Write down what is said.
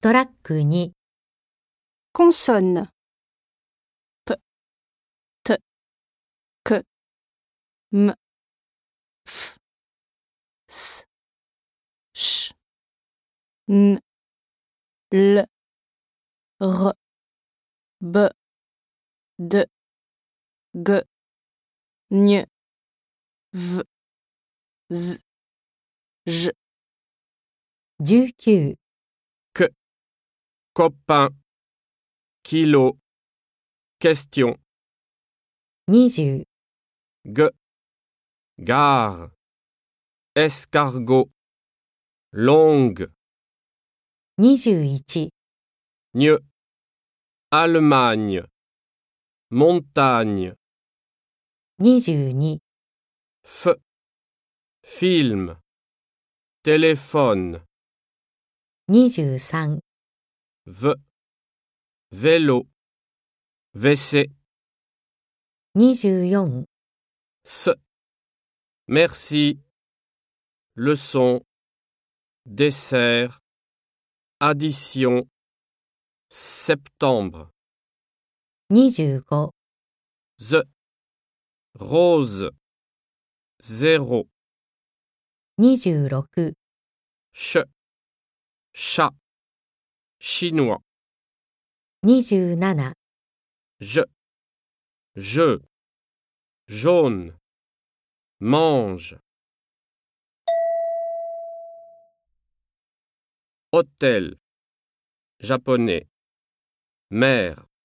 トラック2、 Consonne. P, T, K, M, F, S, Ch, N, L, R, B, D, G, N, V, Z, J. 19、 copain, kilo, question, 20、 gare, escargot, longue, 21、 Allemagne, montagne, 22、 film, téléphone, 23、 vélo, WC, 24、 merci, leçon, dessert, addition, septembre, 25、 rose, zéro, 26、 chat, chinois, 27、 jeu, jaune, mange, hôtel, japonais, mer.